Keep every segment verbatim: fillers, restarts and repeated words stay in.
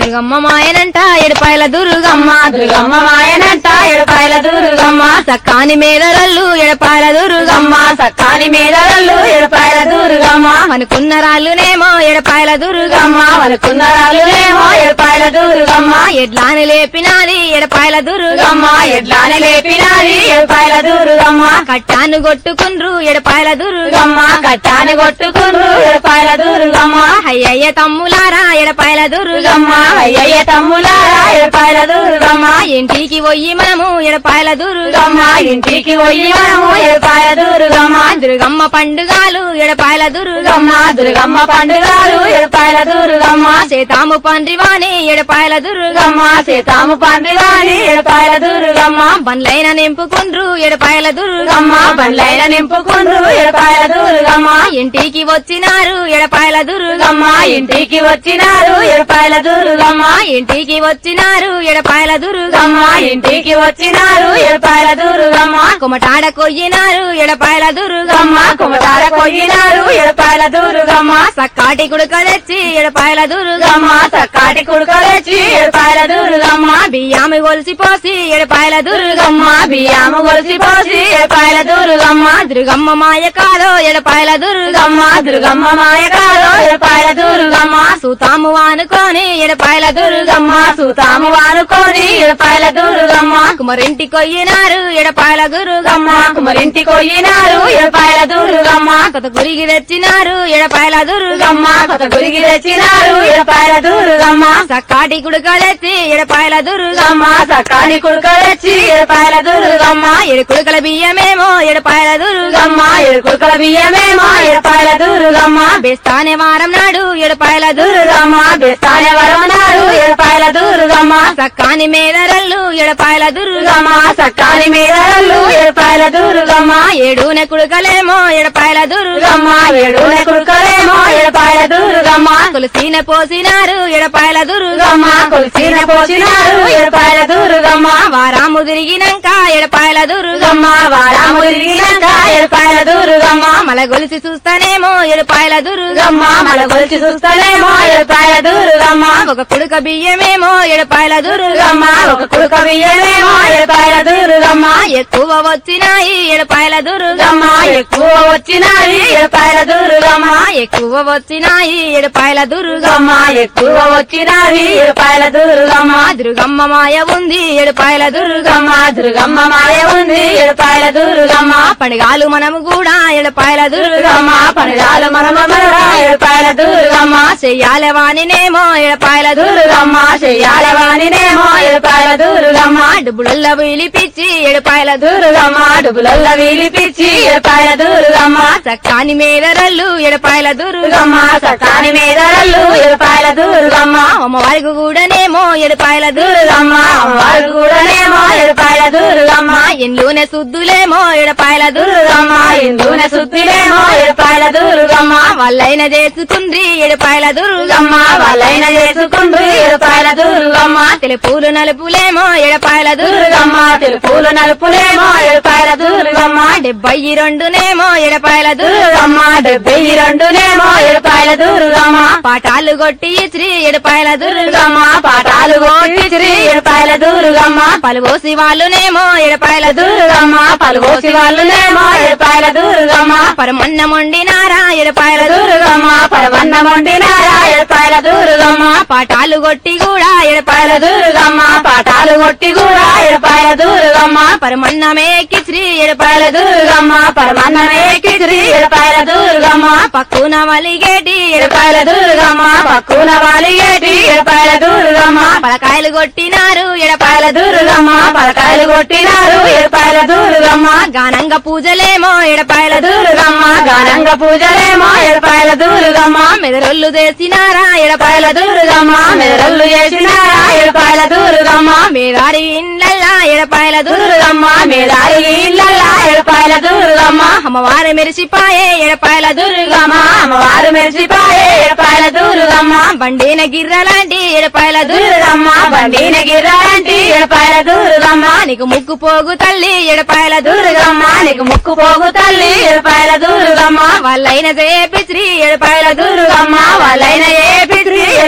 దుర్గమ్మ మాయనంట ఎడపాయల దుర్గమ్మ దుర్గమ్మ మాయనంట ఎడపాయల దుర్గమ్మ సక్కాని మేదరల్లు ఎడపాయల దుర్గమ్మ సక్కాని మేదరల్లు ఎడపాయల దుర్గమ్మ అనుకున్న రాళ్ళునేమో ఎడపాయల దుర్గమ్మ అనుకున్న రాళ్ళునేమో ఎడపాయల దుర్గమ్మ ఎడ్లాని లేపినాది ఎడపాయల దుర్గమ్మ ఎడ్లాని లేపినాది ఎడపాయల దుర్గమ్మ కట్టాను కొట్టుకుండ్రు ఎడపాయల దుర్గమ్మ కట్టాని కొట్టుకుండ్రు ఎడపాయల దుర్గమ్మ అయ్యయ్య తమ్ములారా ఎడపాయల దుర్గమ్మ అయ్యయ్య తమ్ములారా ఎడపాయల దుర్గమ్మ ఇంటికి పోయి మనము ఎడపాయల దుర్గమ్మ ఇంటికి పోయి మనము ఎడపాయల దుర్గమ్మ దుర్గమ్మ పండుగలు ఎడపాయల దుర్గమ్మ దుర్గమ్మ పండుగలు ఎడపాయల దుర్గమ్మ సీతాము పండ్రివాణి ఎడపాయల దుర్గమ్మ సీతాము పండుగని ఎడపాయల దుర్గమ్మ బండ్లైన నింపుకుండ్రు ఎడపాయల దుర్గమ్మ బండ్లైన నింపుకుండ్రు ఎడపాయల దుర్గమ్మ ఇంటికి వచ్చినారు ఎడపాయల దుర్గమ్మ ఇంటికి వచ్చినారు ఎడపాయల దుర్గమ్మ ఇంటికి వచ్చినారు ఎడపాయల దుర్గమ్మ ఇంటికి వచ్చినారు ఎడపాయల దుర్గమ్మ కుమటాడ కొయ్యినారు ఎడపాయల దుర్గమ్మ కుమటార కొయ్యినారు ఎడపాయల దుర్గమ్మ సక్కాటి కుడుక తెచ్చి ఎడపాయల దుర్గమ్మ సక్కాటి కుడుకలేచి ఎడపాయల దుర్గమ్మ బియ్యామి గొలిసి పోసి ఎడపాయల దుర్గమ్మ బియ్యాము గొలిసి పోసి ఎడపాయల దుర్గమ్మ దుర్గమ్మ మాయ కాదో ఎడపాయల దుర్గమ్మ దుర్గమ్మ మాయకాలో ఎడపాయల దుర్గమ్మ సూతాము వానుకొని ఎడపాయల దుర్గమ్మ సూతాము వానుకొని ఎడపాయల దుర్గమ్మ కుమరింటి కొయ్యినారు ఎడపాయల దుర్గమ్మ కుమరింటి కొయ్యినారు ఎడపాయల దుర్గమ్మ కొత్త గురికి తెచ్చినారు ఎడపాయల దుర్గమ్మ కొత్త గురికి తెచ్చినారు ఎడపాయల దుర్గమ్మ సక్కాటి కుడుక తెచ్చి ఎడపాయల దుర్గమ్మ సకాని కుడుకలెచ్చి ఎడపాయల దుర్గమ్మ ఎడు కుడుకల బియ్యమేమో ఎడపాయల దుర్గమ్మ ఎడుకుడుకల బియ్యమేమో ఎడపాయల దుర్గమ్మ బెస్తానే వారం నాడు ఎడపాయల దుర్గమ్మ దుర్గమ్మ బెస్తానే వరమనాడు ఎడపాయల దుర్గమ్మ సక్కాని మేదరల్లు ఎడపాయల దుర్గమ్మ సక్కాని మీదరల్లు ఎడపాయల దుర్గమ్మ ఏడున కుడుకలేమో ఎడపాయల దుర్గమ్మ ఏడునే కుడుకలేమో ఎడపాయల దుర్గమ్మ తులసీన పోసినారు ఎడపాయల దుర్గమ్మ కొలిసిన పోసినారు ఎడపాయల దుర్గమ్మ వారాము తిరిగినాక ఎడపాయల దుర్గమ్మ వారాము తిరిగినాక ఎడపాయల దుర్గమ్మ మల గొలిసి చూస్తానేమో ఎడపాయల దుర్గమ్మ మల కొలిచి చూస్తానేమో ఎడపాయల దుర్గమ్మ ఒక కుడుక బియ్యమేమో ఎడపాయల దుర్గమ్మ ఒక కుడుక బియ్యమేమో ఎడపాయల దుర్గమ్మ ఎక్కువ వచ్చినాయి ఎడపాయల దుర్గమ్మ దుర్గమ్మ ఎక్కువ వచ్చినాయి ఎడపాయల దుర్గమ్మ ఎక్కువ వచ్చినాయి ఎడపాయల దుర్గమ్మ దుర్గమ్మ ఎక్కువ వచ్చినాయి ఎడపాయల దుర్గమ్మ దుర్గమ్మ మాయ ఉంది ఎడపాయల దుర్గమ్మ దుర్గమ్మ దుర్గమ్మ మాయ ఉంది ఎడపాయల దుర్గమ్మ పండుగాలు మనము కూడా ఎడపాయల దుర్గమ్మ దుర్గమ్మ పనిరాలు మనమ ఎడపాయల దుర్గమ్మ చెయ్యాల వాణినేమో ఎడపాయల దుర్గమ్మ దుర్గమ్మ చెయ్యాల వాణినేమో ఎడపాయల దుర్గమ్మ డుబ్బులల్ల వీలిపిచ్చి ఎడపాయల దుర్గమ్మ దుర్గమ్మ డుబులల్ల వీలిపిచ్చి ఎడపాయల దుర్గమ్మ సక్కాని మేదరల్లు ఎడపాయల దుర్గమ్మ దుర్గమ్మ సకాని మీదరల్లు ఎడపాయల దుర్గమ్మ అమ్మవారికి కూడానేమో ఎడపాయల దుర్గమ్మ దుర్గమ్మ అమ్మవారు కూడానేమో ఎడపాయల దుర్గమ్మ ఎన్లోనే సుద్దులేమో ఎడపాయల దుర్గమ్మ దుర్గమ్మ ఇందున శుద్ధిలేమో ఎడపాయల దుర్గమ్మ వాళ్ళైన చేసుకుండ్రి ఎడపాయల దుర్గమ్మ దుర్గమ్మ వాళ్ళైన చేసుకుండ్రు ఎడపాయల దుర్గమ్మ తెలుపులు నలుపులేమో ఎడపాయల దుర్గమ్మ దుర్గమ్మ తెలుపులు నలుపులేమో ఎడపాయల దుర్గమ్మ డెబ్బై రెండునేమో ఎడపాయల దుర్గమ్మ దుర్గమ్మ డెబ్బై రెండునేమో ఎడపాయల దుర్గమ్మ పాటాలు కొట్టి శ్రీ ఎడపాయల దుర్గమ్మ దుర్గమ్మ పాఠాలు కోటిశ్రీ ఎడపాయల దుర్గమ్మ పలువోసి వాళ్ళునేమో ఎడపాయల దుర్గమ్మ దుర్గమ్మ పలుగోసి వాళ్ళునేమో ఎడపాయల దుర్గమ్మ పరమన్నం వండినారా ఎడపాయల దుర్గమ్మ దుర్గమ్మ పరవన్నం వండినారా ఎడపాయల దుర్గమ్మ పాటాలు కొట్టి కూడా ఎడపాయల పాయల దుర్గమ్మ పాఠాలు కొట్టి కూడా ఎడపాయల దుర్గమ్మ పరమన్నమే శ్రీ ఎడపాయల పాయల దుర్గమ్మ పరమన్నమే కిచిరి ఎడపాయల దుర్గమ్మ పక్కున వలిగేటి ఎడపాయల దుర్గమ్మ పక్కున వాలిగేటి ఎడపాయల దుర్గమ్మ పలకాయలు కొట్టినారు ఎడపాయల పాయల దుర్గమ్మ పలకాయలు కొట్టినారు ఎడపాయల దుర్గమ్మ గానంగా పూజలేమో ఎడపాయల దుర్గమ్మ గానంగ పూజలేమో ఎడపాయల దుర్గమ్మ మెదరొల్లు చేసినారా ఎడపాయల పాయల దుర్గమ్మ మెదరల్లు చేసినారా ఎడపాయల దుర్గమ్మ మేదారి ఇండ్లల్లా ఎడపాయల దుర్గమ్మ దుర్గమ్మ మేదారి ఇళ్ళల్లా ఎడపాయల దుర్గమ్మ అమ్మవారు మెరిసిపాయే ఎడపాయల దుర్గమ్మ దుర్గమ్మ అమ్మవారు మెరిసిపాయే ఎడపాయల దుర్గమ్మ బండిన గిర్రలాంటి ఎడపాయల దుర్గమ్మ దుర్గమ్మ బండిన గిర్రాంటి ఎడపాయల దుర్గమ్మ నీకు ముక్కు పోగు తల్లి ఎడపాయల దుర్గమ్మ దుర్గమ్మ నీకు ముక్కు పోగు తల్లి ఎడపాయల దుర్గమ్మ వాళ్ళైన చేపి శ్రీ ఎడపాయల దుర్గమ్మ దుర్గమ్మ వాళ్ళైన ఏ పిత్రి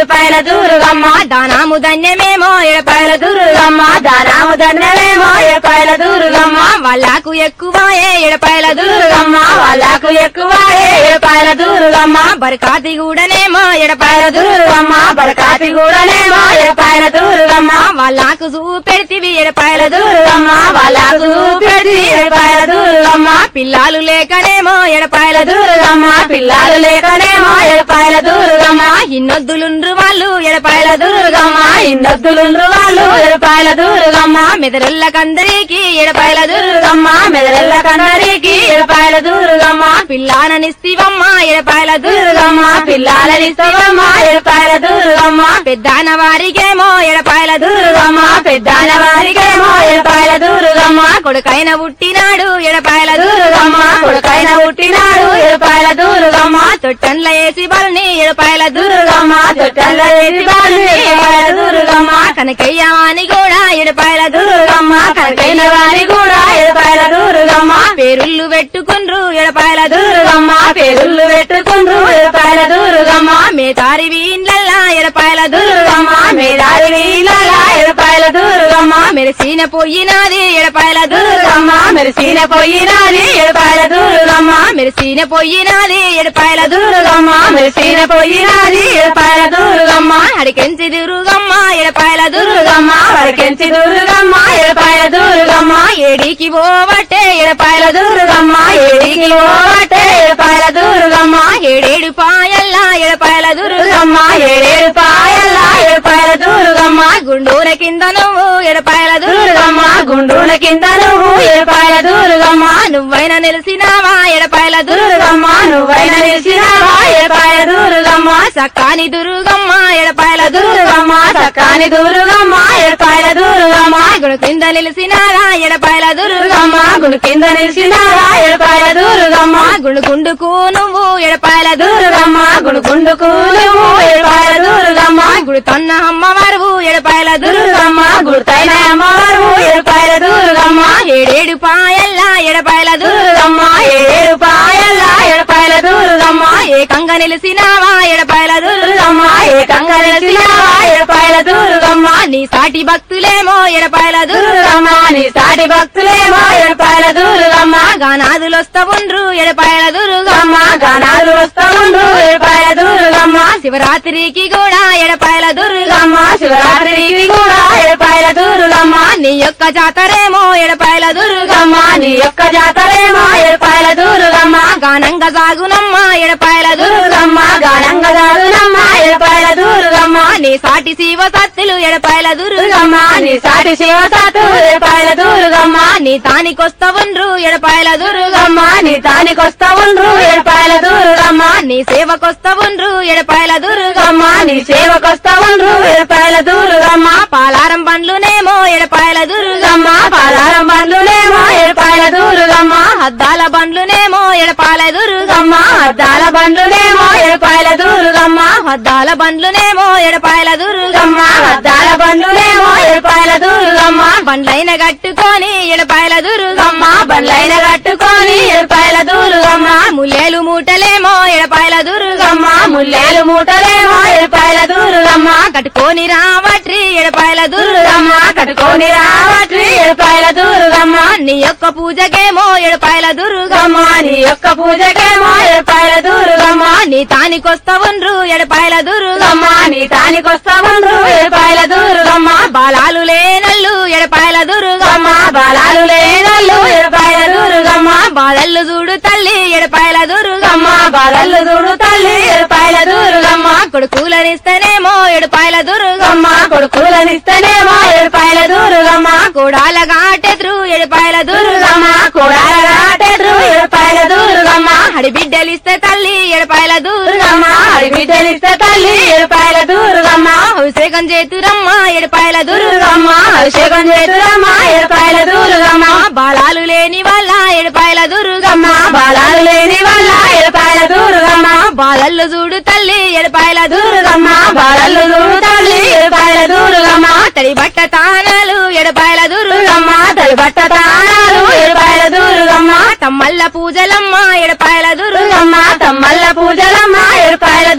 ఏడుపాయల దుర్గమ్మ దానాము ధన్యమేమో ఏడుపాయల దుర్గమ్మ దానాము దండమేమో ఏడుపాయల దుర్గమ్మ వాళ్ళకు ఎక్కువాయే ఏడుపాయల దుర్గమ్మ వాళ్ళకు ఎక్కువ ఏడుపాయల దుర్గమ్మ బరకాతి కూడానేమో ఏడుపాయల ఏడుపాయల దుర్గమ్మ బరకాతి కూడానేమో ఏడుపాయల దుర్గమ్మ వాళ్ళకు చూపెడితివి ఏడుపాయల దుర్గమ్మ వాళ్ళకు పెట్టి ఏడుపాయల దుర్గమ్మ పిల్లాలు లేకనేమో ఏడుపాయల దుర్గమ్మ పిల్లలు లేకనేమో ఏడుపాయల దుర్గమ్మ ఇన్నొద్దులుండ్రు వాళ్ళు ఏడుపాయల దుర్గమ్మ ఇన్నొద్దులుండ్రు వాళ్ళు ఏడుపాయల దుర్గమ్మ మెదరుళ్ళకందరికి ఏడుపాయల దుర్గమ్మ మెదరెల్ల కన్నరికి ఏడుపాయల దుర్గమ్మ పిల్లాననిస్తివమ్మ ఏడుపాయల దుర్గమ్మ పిల్లలనిస్తవమ్మ ఏడుపాయల దుర్గమ్మ పెద్దాన వారికేమో ఏడుపాయల దుర్గమ్మ పెద్దాల వారికేమో ఏడుపాయల దుర్గమ్మ కొడుకైన పుట్టినాడు ఏడుపాయల దుర్గమ్మ కొడుకైన పుట్టినాడు ఏడుపాయల దుర్గమ్మ తొట్టండ్ల వేసి బల్ని ఏడుపాయల దుర్గమ్మ తొట్టెల్ల వేసి బాలు ఏడుపాయల దుర్గమ్మ కనకయ్యవాని కూడా ఏడుపాయల దుర్గమ్మ కనకైన వారి కూడా ఏడుపాయల దుర్గమ్మ పేరుళ్ళు పెట్టుకుండ్రు ఏడుపాయల దుర్గమ్మ పేరుళ్ళు పెట్టుకుండ్రు ఏడుపాయల దుర్గమ్మ మేతారి వీళ్ళల్లా ఏడుపాయల దుర్గమ్మ మేడారి వీళ్ళ ఏడుపాయల దుర్గమ్మ మెరిసిన పోయినాది ఏడుపాయల దుర్గమ్మ మెరిసిన పోయినాది ఏడుపాయల దుర్గమ్మ మెరిసిన పోయినాది ఏడుపాయల దుర్గమ్మ మెరిసిన పోయినాది ఏడుపాయల దుర్గమ్మ అడికెంచి దుర్గమ్మ ఏడుపాయల దుర్గమ్మ వరకెంచి దుర్గమ్మ ఏడుపాయల దుర్గమ్మ ఏడికి పోవట్టే ఏడుపాయల దుర్గమ్మ ఏడికి ఓటే ఏడుపాయల దుర్గమ్మ ఏడేడు పాయల్లా ఏడుపాయల దుర్గమ్మ ఏడేడు పాయల్ల ఏడుపాయల దుర్గమ్మ గుండూర కింద నువ్వు ఏడుపాయల దుర్గమ్మ గుండూల కింద నువ్వు ఏడుపాయల దుర్గమ్మ నువ్వైన నిలిసినావా ఏడుపాయల దుర్గమ్మ నువ్వైన నిలిచినావా ఏడుపాయల దుర్గమ్మ సక్కాని దుర్గమ్మ ఏడుపాయల దుర్గమ్మ సకాని దుర్గమ్మ ఏడుపాయల దుర్గమ్మ గుడి కింద నిలిసినారా ఏడుపాయల దుర్గమ్మ గుడి కింద నిలిచినావా ఏడుపాయల దుర్గమ్మ గుండు గుండుకు నువ్వు ఏడుపాయల దుర్గమ్మ గుడి గుండుకు నువ్వు ఏడుపాయల దుర్గమ్మ గుడి తన్న అమ్మవారు ఏడుపాయల దుర్గమ్మ గుర్తైన అమ్మవారు ఏడుపాయల దుర్గమ్మ ఏడేడు పాయల్లా ఏడుపాయల దుర్గమ్మ ఏడు పాయల్ల ఏడుపాయల దుర్గమ్మ ఏకంగా నిలిసినావా ఏడుపాయల దుర్గమ్మ ఏకంగా నిలిచినావా ఏడుపాయల దుర్గమ్మ నీ సాటి భక్తులేమో ఏడుపాయల దుర్గమ్మ నీ సాటి భక్తులేమో ఏడుపాయల దుర్గమ్మ గానాదులు వస్తా ఉండ్రు ఏడుపాయల దుర్గమ్మ దుర్గమ్మ గానాలు వస్తా ఉండు ఏడుపాయల దుర్గమ్మ శివరాత్రికి కూడా ఏడుపాయల దుర్గమ్మ దుర్గమ్మ శివరాత్రికి కూడా ఏడుపాయల దుర్గమ్మ నీ యొక్క జాతరేమో ఏడుపాయల దుర్గమ్మ దుర్గమ్మ నీ యొక్క జాతరేమో ఏడుపాయల దుర్గమ్మ గానంగా సాగునమ్మ ఏడుపాయల దుర్గమ్మ దుర్గమ్మ గానంగా దాదునమ్మ ఏడుపాయల దుర్గమ్మ నీ సాటి శివ సత్తులు ఏడుపాయల దుర్గమ్మ దుర్గమ్మ నీ సాటి శివతాతు ఏడుపాయల దుర్గమ్మ నీ తానికొస్తా ఉండ్రు ఏడుపాయల దుర్గమ్మ దుర్గమ్మ నీ తానికొస్తా ఉండ్రు ఏడుపాయల దుర్గమ్మ నీ సేవకొస్తా ఉండ్రు ఏడుపాయల దుర్గమ్మ దుర్గమ్మ నీ సేవకొస్తా ఉండ్రు ఏడుపాయల దుర్గమ్మ పాలారం పండ్లునేమో ఏడుపాయల దుర్గమ్మ దుర్గమ్మ పాలారం బండ్లునేమో ఏడుపాయల దుర్గమ్మ అద్దాల బండ్లునేమో ఏడుపాయల దుర్గమ్మ దుర్గమ్మ అద్దాల బండ్లునేమో ఏడుపాయల దుర్గమ్మ అద్దాల బండ్లునేమో ఏడుపాయల దుర్గమ్మ దుర్గమ్మ అద్దాల బండ్లునేమో ఏడుపాయల దుర్గమ్మ బండ్లైన కట్టుకొని ఏడుపాయల దుర్గమ్మ దుర్గమ్మ బండ్లైన కట్టుకొని ఏడుపాయల దుర్గమ్మ ముల్లేలు మూటలేమో ఏడుపాయల దుర్గమ్మ దుర్గమ్మ ముల్లేలు మూటలేమో ఏడుపాయల దుర్గమ్మ కట్టుకొని రావట్రి ఏడుపాయల దుర్గమ్మ దుర్గమ్మ కట్టుకొని రావట్రి ఏడుపాయల దుర్గమ్మ నీ యొక్క పూజకేమో ఏడుపాయల దుర్గమ్మ దుర్గమ్మ నీ యొక్క పూజకేమో ఏడుపాయల దుర్గమ్మ నీ తానికొస్తా ఉండ్రు ఏడుపాయల దుర్గమ్మ దుర్గమ్మ నీ తానికొస్తా ఉండ్రు ఏడుపాయల దుర్గమ్మ బాలాలు లేనల్లు ఏడుపాయల దుర్గమ్మ దుర్గమ్మ బాలాలు లేనల్లు ఏడుపాయల దుర్గమ్మ బాలల్లు చూడు తల్లి ఏడుపాయల దుర్గమ్మ దుర్గమ్మ బాలల్లు చూడు తల్లి ఏడుపాయల దుర్గమ్మ కొడుకులనిస్తేనేమో ఏడుపాయల దుర్గమ్మ దుర్గమ్మ కొడుకులనిస్తేనేమో ఏడుపాయల దుర్గమ్మ కోడాల గాటెదురు ఏడుపాయల దుర్గమ్మ దుర్గమ్మ కూడాలగాటెదురు ఏడుపాయల దుర్గమ్మ హడి బిడ్డలిస్తే తల్లి ఏడుపాయల దుర్గమ్మ దుర్గమ్మ అడిబిడ్డలిస్తే తల్లి ఏడుపాయల దుర్గమ్మ అభిషేకం చేతురమ్మ ఏడుపాయల దుర్గమ్మ దుర్గమ్మ అభిషేకం చేతురమ్మ ఏడుపాయల దుర్గమ్మ బాలాలు లేని వాళ్ళ ఏడుపాయల దుర్గమ్మ దుర్గమ్మ బాలాలు లేని వల్ల ఏడుపాయల దుర్గమ్మ బాలల్లు చూడు తల్లి ఏడుపాయల దుర్గమ్మ దుర్గమ్మ బాలల్లు చూడు తల్లి ఏడుపాయల దుర్గమ్మ తడి బట్ట తానాలు ఏడుపాయల దుర్గమ్మ దుర్గమ్మ తడిబట్ట తానాలు ఏడుపాయల దుర్గమ్మ తమ్మల్ల పూజలమ్మ ఏడుపాయల దుర్గమ్మ దుర్గమ్మ తమ్మల్ల పూజలమ్మ ఏడుపాయల దుర్గమ్మ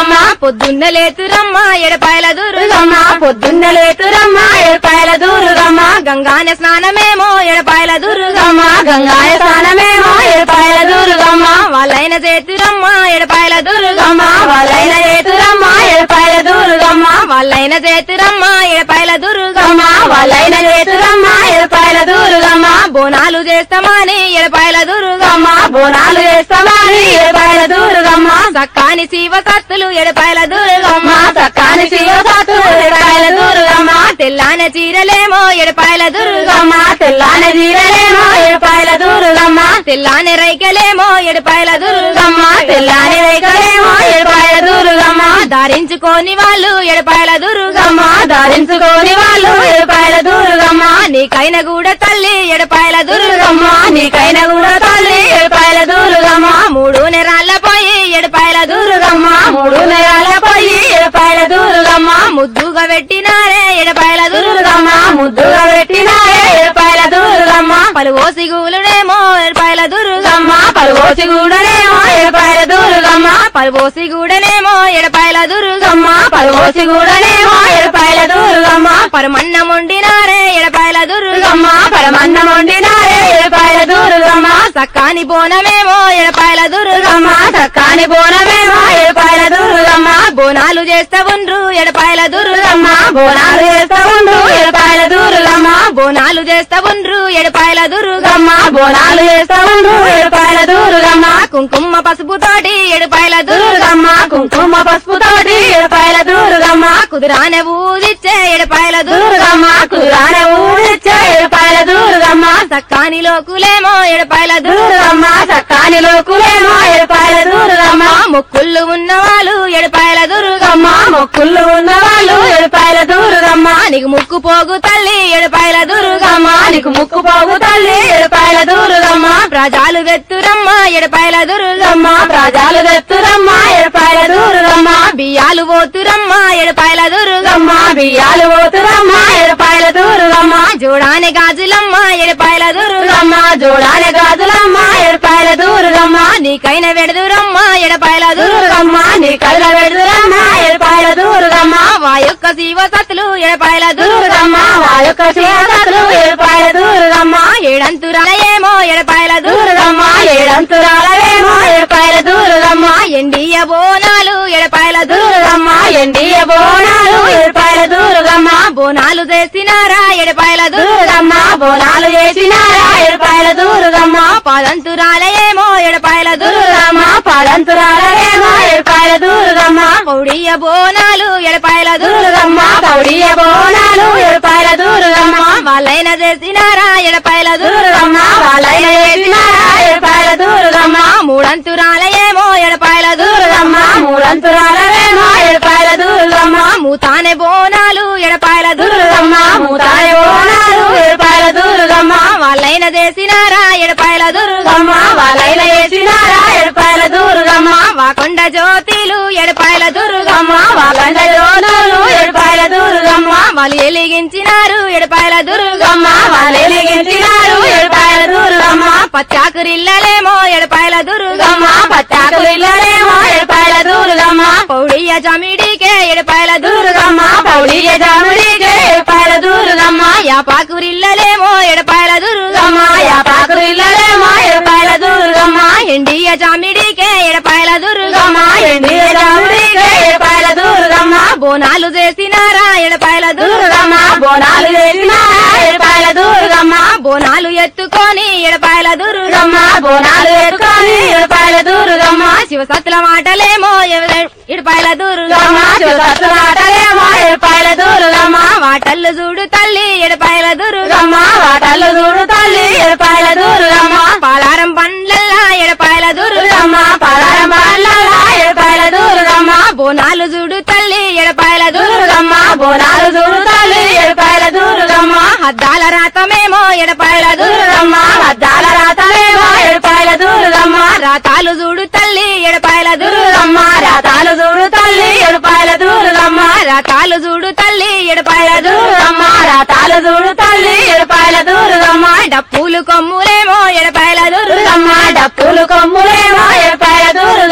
దుర్గమ్మ పొద్దున్న లేతురమ్మ ఎడపాయల దుర్గమ్మ దుర్గమ్మ పొద్దున్న లేతురమ్మ ఏడుపాయల దుర్గమ్మ గంగాన స్నానమేమో ఎడపాయల దుర్గమ్మ దుర్గమ్మ గంగాయ స్నానమేమో ఏడుపాయల దుర్గమ్మ వాళ్ళైన చేతురమ్మ ఎడపాయల దుర్గమ్మ దుర్గమ్మ వాళ్ళైన ఏతురమ్మ ఏడుపాయల దుర్గమ్మ వాళ్ళైన చేతురమ్మ ఎడపాయల దుర్గమ్మ దుర్గమ్మ వాళ్ళైన ఏతురమ్మ ఏడుపాయల దుర్గమ్మ బోనాలు చేస్తామని ఎడపాయల దుర్గమ్మ దుర్గమ్మ బోనాలు వేస్తామని ఏడుపాయల దుర్గమ్మ సక్కాని శివ సత్తులు ఎడపాయల దుర్గమ్మ దుర్గమ్మ చక్కాని శివసాతు ఏడుపాయల దుర్గమ్మ తెల్లాన చీరలేమో ఎడపాయల దుర్గమ్మ దుర్గమ్మ తెల్లాని జీరలేమో ఏడుపాయల దుర్గమ్మ తెల్లాన రైకలేమో ఎడపాయల దుర్గమ్మ దుర్గమ్మ తెల్లాని రేఖలేమో ఏడుపాయల దుర్గమ్మ ధరించుకోని వాళ్ళు ఎడపాయల దుర్గమ్మ దుర్గమ్మ ధరించుకోని వాళ్ళు ఏడుపాయల దుర్గమ్మ నీకైన కూడా తల్లి ఎడపాయల దుర్గమ్మ దుర్గమ్మ నీకైన కూడా తల్లి ఏడుపాయల దుర్గమ్మ మూడు నెరాళ్ళ పోయి ఎడపాయల దుర్గమ్మ దుర్గమ్మ మూడు నెలల పోయి ఏడుపాయల దుర్గమ్మ ముద్దుగా పెట్టినారే ఎడపాయల దుర్గమ్మ దుర్గమ్మ ముద్దుగా పెట్టినారే ఏడుపాయల దుర్గమ్మ పలువోసి గూలుడేమో ఎడపాయల దుర్గమ్మ దుర్గమ్మ పలుగోచి కూడానేమో ఏడుపాయల దుర్గమ్మ పలువోసి గూడనేమో ఎడపాయల దుర్గమ్మ దుర్గమ్మ పలుగోచి కూడానేమో ఏడుపాయల దుర్గమ్మ పరమన్నం వండినారే ఎడపాయల దుర్గమ్మ దుర్గమ్మ పరమన్నం వండినారే ఏడుపాయల దుర్గమ్మ సక్కాని బోనమేమో ఎడపాయల దుర్గమ్మ దుర్గమ్మ చక్కాని బోనమేమో ఏడుపాయల దుర్గమ్మ బోనాలు చేస్తా ఉండ్రు ఎడపాయల దుర్గమ్మ దుర్గమ్మ బోనాలు చేస్తా ఉండు ఏడుపాయల దుర్గమ్మ బోనాలు చేస్తా ఉండ్రు ఎడపాయల దుర్గమ్మ దుర్గమ్మ బోనాలు చేస్తా ఉండు ఏడుపాయల దుర్గమ్మ కుంకుమ పసుపుతోటి ఎడపాయల దుర్గమ్మ దుర్గమ్మ కుంకుమ పసుపు తోటి ఏడుపాయల దుర్గమ్మ కుదురాన ఊదిచ్చే ఎడపాయల దుర్గమ్మ దుర్గమ్మ కురాన ఊడిచ్చే ఏడుపాయల దుర్గమ్మ సక్కాని లోకులేమో ఎడపాయల దుర్గమ్మ దుర్గమ్మ చక్కాని లోకులేమో ఏడుపాయల దుర్గమ్మ మొక్కుళ్ళు ఉన్నవాళ్ళు ఎడపాయల దుర్గమ్మ దుర్గమ్మ మొక్కుళ్ళు ఉన్న వాళ్ళు ఏడుపాయల దుర్గమ్మ నీకు ముక్కు పోగు తల్లి ఎడపాయల దుర్గమ్మ దుర్గమ్మ నీకు ముక్కు పోగు తల్లి ఏడుపాయల దుర్గమ్మ ప్రజాలు వెత్తురమ్మ ఎడపాయల దుర్గమ్మ దుర్గమ్మ ప్రజలు తెత్తురమ్మ ఏడుపాయల దుర్గమ్మ బియ్యాలు పోతురమ్మ ఎడపాయల దుర్గమ్మ దుర్గమ్మ బియ్యాలు పోతురమ్మ ఏడుపాయల దుర్గమ్మ జోడానే గాజులమ్మ ఎడపాయల దుర్గమ్మ దుర్గమ్మ జోడాల గాజులమ్మ ఏడుపాయల దుర్గమ్మ నీకైన వెడదురమ్మ ఎడపాయల దుర్గమ్మ దుర్గమ్మ నీ కళ్ళ పెడుతురమ్మ ఏడుపాయల దుర్గమ్మ వా యొక్క శివ సత్తులు ఎడపాయల దుర్గమ్మ దుర్గమ్మ వా యొక్క చేతలు ఏడుపాయల దుర్గమ్మ ఏడంతురాల ఏమో ఎడపాయల దుర్గమ్మ దుర్గమ్మ ఏడంతురాలవేమో ఏడుపాయల దుర్గమ్మ ఎండియ బోనాలు ఎడపాయల దుర్గమ్మ దుర్గమ్మ ఎండియ బోనాలు ఏడుపాయల దుర్గమ్మ బోనాలు చేసినారా ఎడపాయల దుర్గమ్మ దుర్గమ్మ బోనాలు చేసినారా ఏడుపాయల దుర్గమ్మ పాదంతురాల ఏమో ఎడపాయల దుర్గమ్మ దుర్గమ్మ పడంతురాలవేమో ఏడుపాయల దుర్గమ్మ పౌడియ బోనాలు ఎడపాయల దుర్గమ్మ దుర్గమ్మ పౌడియ బోనాలు ఏడుపాయల దుర్గమ్మ వాళ్ళైన చేసినారా ఎడపాయల దుర్గమ్మ దుర్గమ్మ వాళ్ళైన చేసినారా ఏడుపాయల దుర్గమ్మ మూడంతురాల ఏమో ఎడపాయల దుర్గమ్మ దుర్గమ్మ మూడంతురాలవేమో ఏడుపాయల దుర్గమ్మ మూతానే బోనాలు ఎడపాయల దుర్గమ్మ దుర్గమ్మ మూతాయ బోనాలు ఏడుపాయల దుర్గమ్మ వాళ్ళైన చేసినారా ఎడపాయల దుర్గమ్మ దుర్గమ్మ వాళ్ళైన చేసినారా ఏడుపాయల దుర్గమ్మ వాకొండ జ్యోతిలు ఎడపాయల దుర్గమ్మ దుర్గమ్మ వాళ్ళ యోనాలు ఏడుపాయల దుర్గమ్మ వాళ్ళు ఎలిగించినారు ఎడపాయల దుర్గమ్మ దుర్గమ్మ వాళ్ళు ఎలిగించినారు ఏడుపాయల దుర్గమ్మ పచ్చాకురిల్లలేమో ఎడపాయల దుర్గమ్మ దుర్గమ్మ పట్టాకు ఇల్లలేమో ఏడుపాయల దుర్గమ్మ పౌడియ జమిడికే ఎడపాయల దుర్గమ్మ దుర్గమ్మ పౌడియ జాముడికే ఏడుపాయల దుర్గమ్మ యాపాకురిల్లలేమో ఎడపాయల దుర్గమ్మ దుర్గమ్మ యాపాకు ఇల్లలేమో ఏడుపాయల దుర్గమ్మ ఎండియ జామిడికే ఎడపాయల దుర్గమ్మ దుర్గమ్మ ఎండియ జాముడికే ఏడుపాయల దుర్గమ్మ బోనాలు చేసినారా ఎడపాయల దుర్గమ్మ దుర్గమ్మ బోనాలు చేసినారా ఏడుపాయల దుర్గమ్మ బోనాలు ఎత్తుకొని ఎడపాయల దుర్గమ్మ దుర్గమ్మ బోనాలు ఎత్తుకొని ఏడుపాయల దుర్గమ్మ శివసత్తుల మాటలేమో ఎవ- ఎడపాయల దుర్గమ్మ దుర్గమ్మ శివసత్తులాటలేమో ఏడుపాయల దుర్గమ్మ వాటల్లు చూడు తల్లి ఎడపాయల దుర్గమ్మ దుర్గమ్మ వాటలు చూడు తల్లి ఏడుపాయల దుర్గమ్మ పాలారం పండ్లల్లా ఎడపాయల దుర్గమ్మ దుర్గమ్మ పలారం బాలలా ఏడుపాయల దుర్గమ్మ బోనాలు చూడు తల్లి ఎడపాయల దుర్గమ్మ దుర్గమ్మ బోనాలు చూడు తల్లి ఏడుపాయల దుర్గమ్మ హద్దాల రాతమేమో ఎడపాయల దుర్గమ్మ దుర్గమ్మ అద్దాల రాతలేమో ఏడుపాయల దుర్గమ్మ రాతాలు చూడు తల్లి ఎడపాయల దుర్గమ్మ దుర్గమ్మ రాతాలు చూడు తల్లి ఏడుపాయల దుర్గమ్మ రాతాలు చూడు తల్లి ఎడపాయల దుర్గమ్మ దుర్గమ్మ రాతాలు చూడు తల్లి ఏడుపాయల దుర్గమ్మ డప్పులు కొమ్ములేమో ఎడపాయల దుర్గమ్మ దుర్గమ్మ డప్పులు కొమ్ములేమో ఏడుపాయల దుర్గమ్మ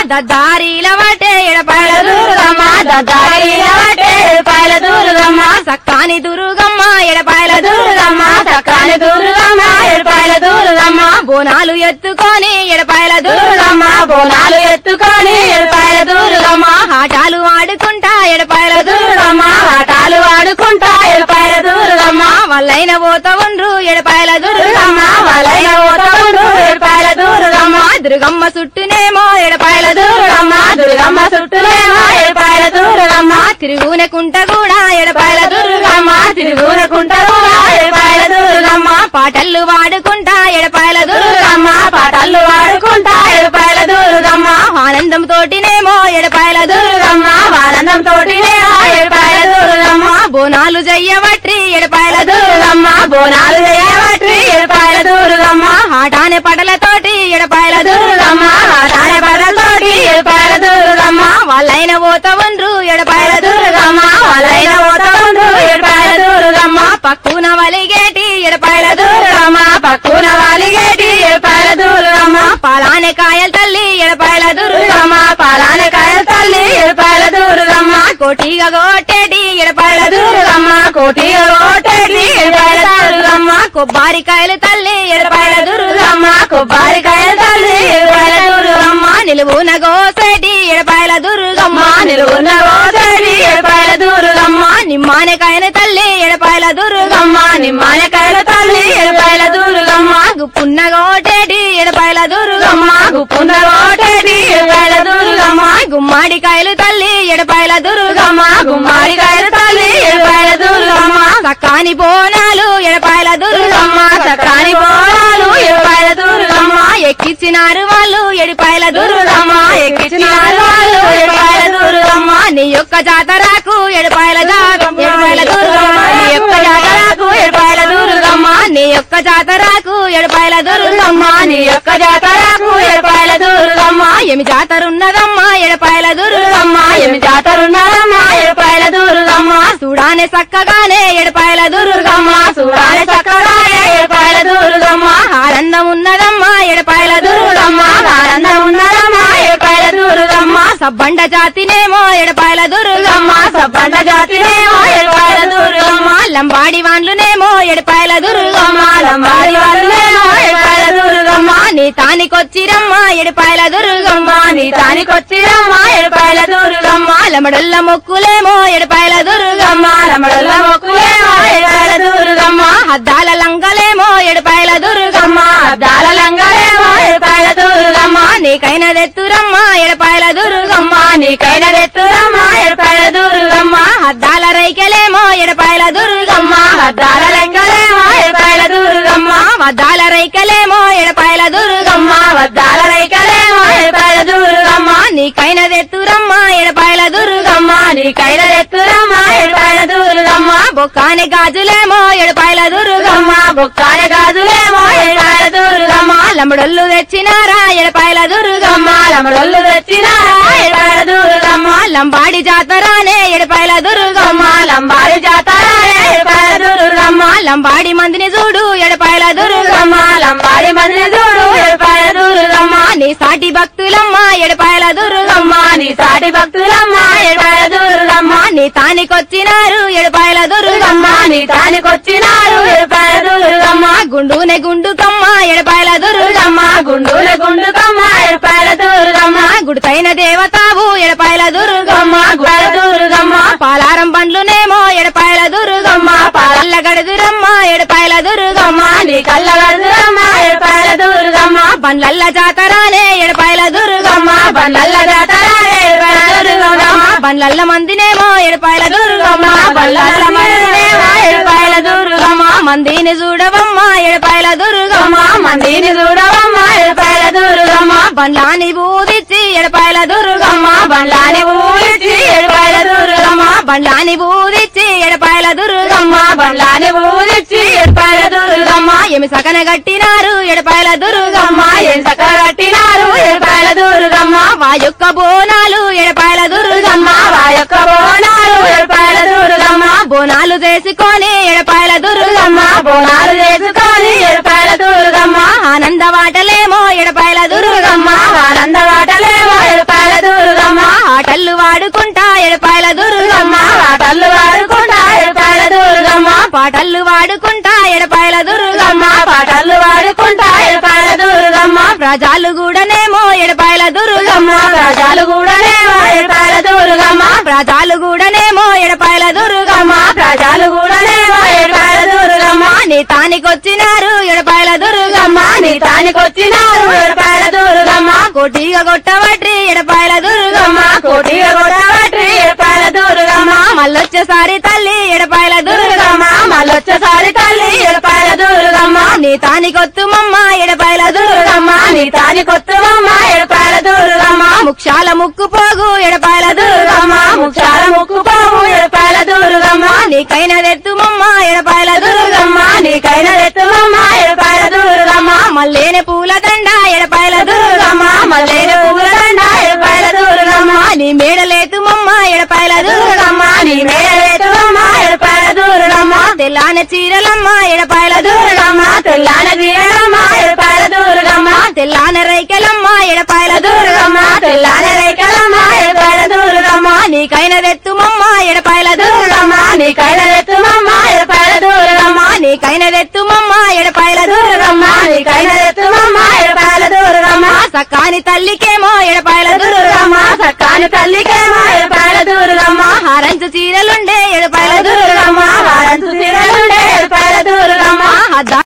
దద్దారీల వాటే ఎడపాయల దుర్గమ్మ దద్దారీల వాటే ఎడపాయల దుర్గమ్మ సక్కాని దుర్గమ్మ ఎడపాయల దుర్గమ్మ సక్కాని దుర్గమ్మ ఎడపాయల దుర్గమ్మ బోనాలు ఎత్తుకొని ఎడపాయల దుర్గమ్మ బోనాలు ఎత్తుకొని ఎడపాయల దుర్గమ్మ ఆటాలు ఆడుకుంటా ఎడపాయల దుర్గమ్మ ఆటాలు ఆడుకుంటా ఎడపాయల దుర్గమ్మ వాళ్ళైన పోత ఉండ్రు ఎడపాయల దుర్గమ్మ వాళ్ళైన పోత ఉండ్రు ఎడపాయల దుర్గమ్మ దుర్గమ్మ చుట్టూనేమో ఎడపాయల దుర్గమ్మ దుర్గమ్మ చుట్టూనేమో ఎడపాయల దుర్గమ్మ తిరుగునకుంట కూడా ఎడపాయల దుర్గమ్మ తిరుగునకుంట కూడా ఎడపాయల దుర్గమ్మ పాటలు వాడుకుంటా ఎడపాయల దుర్గమ్మ పాటలు వాడుకుంటా ఎడపాయల దుర్గమ్మ ఆనందం తోటినేమో ఎడపాయల దుర్గమ్మ ఆనందం తోటినేమో ఎడపాయల దుర్గమ్మ బోనాలు జయ్యవట్రి ఎడపాయల దుర్గమ్మ బోనాలు చేయవట్రి ఎడపాయల దుర్గమ్మ ఆటానే పటలతోటి ఎడపాయల దుర్గమ్మ ఆటానే పటలతోటి ఎడపాయల దుర్గమ్మ వాళ్ళైన పోత ఉండ్రు ఎడపాయల దుర్గమ్మ వాళ్ళైన పోత ఉండ్రు ఎడపాయల దుర్గమ్మ పక్కున వలిగేటి ఎడపాయల దుర్గమ్మ పక్కున వాలిగేటి ఎడపాయల దుర్గమ్మ పాలానే కాయల తల్లి ఎడపాయల దుర్గమ్మ పాలానే కాయల తల్లి ఎడపాయల దుర్గమ్మ కోటిగా కొట్టేటి ఎడపాయల దుర్గమ్మ కోటిగా కొట్టేటి ఎడపాయల దుర్గమ్మ కొబ్బరికాయలు తల్లి ఎడపాయల దుర్గమ్మ కొబ్బరికాయల తల్లి ఎడపాయల దుర్గమ్మ నిలువున గోసేటి ఎడపాయల దుర్గమ్మ నిలువున గోసేటి ఎడపాయల దుర్గమ్మ నిమ్మానకాయన తల్లి ఎడపాయల దుర్గమ్మ నిమ్మానకాయల తల్లి ఎడపాయల దుర్గమ్మ గుప్పున్న గోటేటి ఎడపాయల దుర్గమ్మ గుప్పున్న గోటేటి ఎడపాయల దుర్గమ్మ గుమ్మాడికాయలు తల్లి ఎడపాయల దుర్గమ్మ గుమ్మాడికాయల తల్లి ఎడపాయల దుర్గమ్మ సక్కాని బోనాలు ఎడపాయల దుర్గమ్మ సక్కాని బోనాలు ఎడపాయల దుర్గమ్మ ఎక్కిచ్చినారు వాళ్ళు ఎడిపాయల దుర్గమ్మ ఎక్కిచ్చినారు వాళ్ళు ఎడపాయల దుర్గమ్మ నీ యొక్క జాతరకు ఎడపాయల ఎడపాయల దుర్గమ్మ నీ యొక్క జాతరకు ఎడపాయల దుర్గమ్మ నీ యొక్క జాతరకు ఎడపాయల దుర్గమ్మ నీ యొక్క జాతరకు ఎడపాయల దుర్గమ్మ ఏమి జాతరున్నదమ్మా ఎడపాయల దుర్గమ్మ ఏమి జాతరున్నదమ్మా ఎడపాయల దుర్గమ్మ చూడానే చక్కగానే ఎడపాయల దుర్గమ్మ చూడాలి చక్కగానే ఎడపాయల దుర్గమ్మ ఆనందం ఉన్నదమ్మా ఎడపాయల దుర్గమ్మ ఆనందం ఉన్నదమ్మా ఎడపాయల దుర్గమ్మ సబ్బండ జాతినేమో ఎడపాయల దుర్గమ్మ సబ్బండ జాతినేమో ఎడపాయల దుర్గమ్మ లంబాడి వాన్లునేమో ఎడపాయల దుర్గమ్మ లంబాడి వాళ్ళేమో ఎడపాయల దుర్గమ్మ నీ తానికొచ్చిరమ్మ ఎడపాయల దుర్గమ్మ నీ తానికొచ్చిరమ్మ ఎడపాయల దుర్గమ్మ లమడల్ల మొక్కులేమో ఎడపాయల దుర్గమ్మ రమడల్ల మొక్కులేమో ఎడపాయల దుర్గమ్మ అద్దాల లంగలేమో ఎడపాయల దుర్గమ్మ అద్దాల లంగలేమో ఎడపాయల దుర్గమ్మ నీకైన దెత్తురమ్మ ఎడపాయల దుర్గమ్మ నీకైన దెత్తురమ్మ ఎడపాయల దుర్గమ్మ అద్దాల రైకెలేమో ఎడపాయల దుర్గమ్మ అద్దాల లంగలేమో ఎడపాయల దుర్గమ్మ అద్దాల రైకెలేమో ఎడపాయల దుర్గమ్మ వద్దాల రైకలేమో ఎడపాయల దుర్గమ్మ నీకైన దెత్తురమ్మ ఎడపాయల దుర్గమ్మ నీకైన దెత్తురమ్మ ఎడపాయల దుర్గమ్మ బొక్కాని గాజులేమో ఎడపాయల దుర్గమ్మ బొక్కాయ గాజులేమో ఎడపాయల దుర్గమ్మ లమడొల్లు తెచ్చినారా ఎడపాయల దుర్గమ్మ లమడొల్లు తెచ్చినారా ఎడపాయల దుర్గమ్మ లంబాడి జాతరానే ఎడపాయల దుర్గమ్మ లంబాడి జాతరానే ఎడపాయల దుర్గమ్మ లంబాడి మందిని చూడు ఎడపాయల దుర్గమ్మ లంబాడి మందిని చూడు ఎడపాయల దుర్గమ్మ నీ సాటి భక్తులమ్మ ఎడపాయల దుర్గమ్మ నీ సాటి భక్తులమ్మ ఎడపాయల దుర్గమ్మ నీ తానికొచ్చినారు ఎడపాయల దుర్గమ్మ నీ తానికొచ్చినారు ఎడపాయల దుర్గమ్మ గుండునే గుండుకమ్మ ఎడపాయల దుర్గమ్మ గుండుల గుండుకమ్మ ఎడపాయల దుర్గమ్మ గుడితైన దేవతావు ఎడపాయల దుర్గమ్మ గుడల దుర్గమ్మ పాలారం బండ్లునేమో ఎడపాయల దుర్గమ్మ పాలల్ల గడుదురమ్మ ఎడపాయల దుర్గమ్మ నీ కళ్ళ గడుదురమ్మ ఎడపాయల దుర్గమ్మ బండ్లల్ల జాతరానే ఎడపాయల దుర్గమ్మ బండ్లల్ల జాతరానే ఎడపాయల దుర్గమ్మ బండ్లల్ల మందినేమో ఎడపాయల దుర్గమ్మ బండ్లల్ల మందినేమో ఎడపాయల దుర్గమ్మ మందిని చూడవమ్మ ఎడపాయల దుర్గమ్మ మందిని చూడవమ్మ ఎడపాయల దుర్గమ్మ బండ్లాని బూదిచ్చి ఎడపాయల దుర్గమ్మ బండ్లాని ఊరిచి ఎడపాయల దుర్గమ్మ బండ్లాని బూదిచ్చి ఎడపాయల దుర్గమ్మ బండ్లాని ఊరిచి ఎడపాయల దుర్గమ్మ ఏమి సకన గట్టినారు ఎడపాయల దుర్గమ్మ ఏం సక కట్టినారు ఎడపాయల దుర్గమ్మ వా యొక్క బోనాలు ఎడపాయల దుర్గమ్మ వా యొక్క బోనాలు ఎడపాయల దుర్గమ్మ బోనాలు చేసుకొని ఎడపాయల దుర్గమ్మ బోనాలు చేసుకొని ఎడపాయల దుర్గమ్మ ఆనంద వాటలేమో ఎడపాయల దుర్గమ్మ ఆనంద వాటలేమో ఎడపాయల పాటలు వాడుకుంటా ఎడపాయల దుర్గమ్మ పాటలు వాడుకుంటా ఎడపాయల దుర్గమ్మ ప్రజలు కూడానేమో ఎడపాయల దుర్గమ్మ ప్రజలు కూడానేమో ఎడపాయల దుర్గమ్మ ప్రజలు కూడానేమో ఎడపాయల దుర్గమ్మ ప్రజలు కూడానేమో ఎడపాయల దుర్గమ్మ నీ తానికొచ్చినారు ఎడపాయల దుర్గమ్మ నీ తానికొచ్చినారు ఎడపాయల దుర్గమ్మ కోటిగా కొట్టవట్రి ఎడపాయల దుర్గమ్మ కోటిగా కొట్టవట్రి ఎడపాయల దుర్గమ్మ మళ్ళొచ్చేసారి తల్లి ఎడపాయల దుర్గమ్మ మళ్ళొచ్చేసారి తల్లి ఎడపాయల దుర్గమ్మ నీ తానికొత్తుమమ్మ ఎడపాయల దుర్గమ్మ నీ తానికొత్తుమమ్మ ఎడపాయల దుర్గమ్మ ముక్షాల ముక్కు పోగు ఎడపాయల దుర్గమ్మ ముక్షాల ముక్కు పోగు ఎడపాయల దుర్గమ్మ నీకైన తెత్తుమమ్మ ఎడపాయల దుర్గమ్మ నీకైన ఎత్తుమమ్మ ఎడపాయల దుర్గమ్మ మల్లేని పూల దండ ఎడపాయల దుర్గమ్మ మల్లేని పూల దండ ఎడపాయల దుర్గమ్మ నీ మేడలేతుమమ్మ ఎడపాయల దుర్గమ్మ నీ మేడలేతుమమ్మ ఎడపాయల దుర్గమ్మ తెల్లాన చీరలమ్మ ఎడపాయల దుర్గమ్మ తెల్లాన చీరలమ్మ ఎడపాయల దుర్గమ్మ తెల్లాన రైకెలమ్మ ఎడపాయల దుర్గమ్మ తెల్లాన రైకెలమ్మ ఎడపాయల దుర్గమ్మ నీకైన తెత్తుమమ్మ ఎడపాయల దుర్గమ్మ నీకైన ఎత్తుమమ్మ ఎడపాయల దుర్గమ్మ నీకైన తెత్తుమమ్మ ఎడపాయల దుర్గమ్మ నీకైన ఎత్తుమమ్మ ఎడపాయల దుర్గమ్మ సకాని తల్లికేమో ఎడపాయల దుర్గమ్మ సక్కాని తల్లికేమో ఎడపాయల దుర్గమ్మ హారంచు చీరలుండే ఎడపాయల దుర్గమ్మ వారంతు చీరలుండే ఎడపాయల దుర్గమ్మ దుర్గమ్మ